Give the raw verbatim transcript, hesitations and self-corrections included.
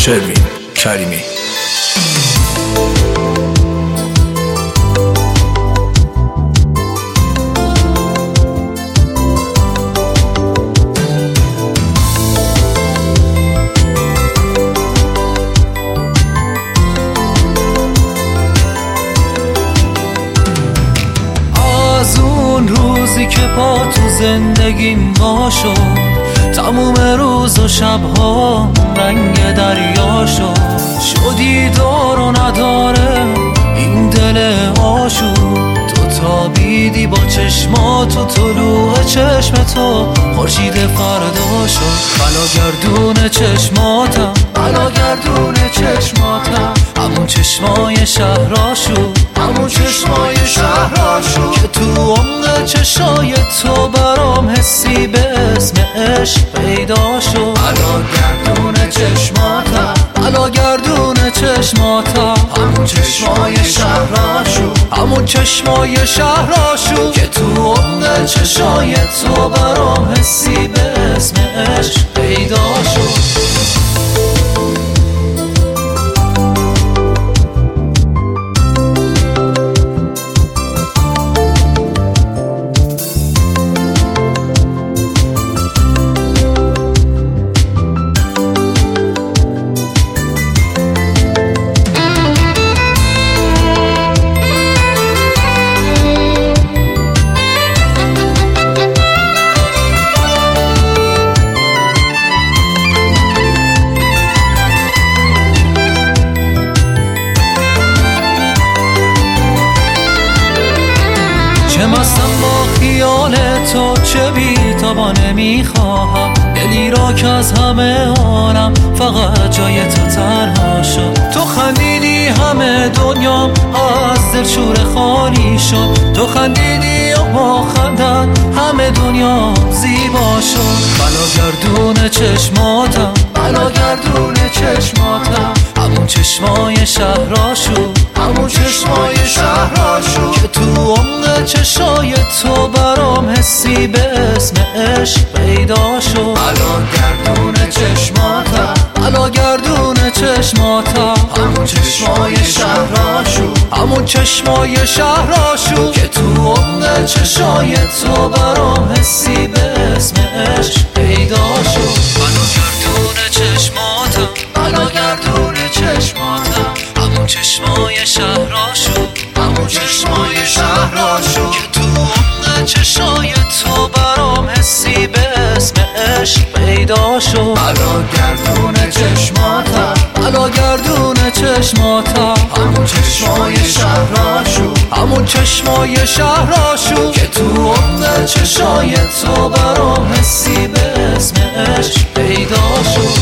شروین کریمی. از اون روزی که پا تو زندگیم وا شد، تموم روز و شبها رنگ دریا شد. شدی دار و نداره این دل آشوب، تو تابیدی با چشمات و طلوع چشم تو خورشید فردا شد. بلا گردون چشماتم، بلا گردون چشماتم، همون چشمای شهراشو، همون چشمای شهراشو که تو عمق چشای تو برام حسی به اسم عشق پیدا شد. بلا گردون چشماتم، بلا گردون چشماتم، همون چشمای شهراشو، همون چشمای شهراشو که تو عمق چشای تو برام حسی به اسم عشق پیدا شد. چه مستم با خیال تو، چه بی تابا نمیخواهم دلی را که از همه عالم فقط جای تو تنها شد. تو خندیدی همه دنیام از دل شور خالی شد، تو خندیدی و با خندت همه دنیا زیبا شد. بلا گردون چشماتم، بلا گردون چشماتم، همون چشمای شهراشو، همون چشمای شهراشو که تو عمق چشای تو برام حسی به اسم عشق پیدا شد. بلا گردون چشماتم، بلا گردون چشماتم، همون چشمای شهراشو، همون چشمای شهراشو که تو عمق چشای تو برام حسی به اسم عشق پیدا شد. بلا گردون چشماتم، بلا گردون چشماتم، همون چشمای شهراشو، همون چشمای شهراشو که تو عمق چشای تو برام حسی به اسم عشق پیدا شد. بلا گردون چشماتم، بلا گردون چشماتم، همون چشمای شهراشو، همون چشمای شهراشو که تو عمق چشای تو برام حسی به اسم عشق پیدا شد.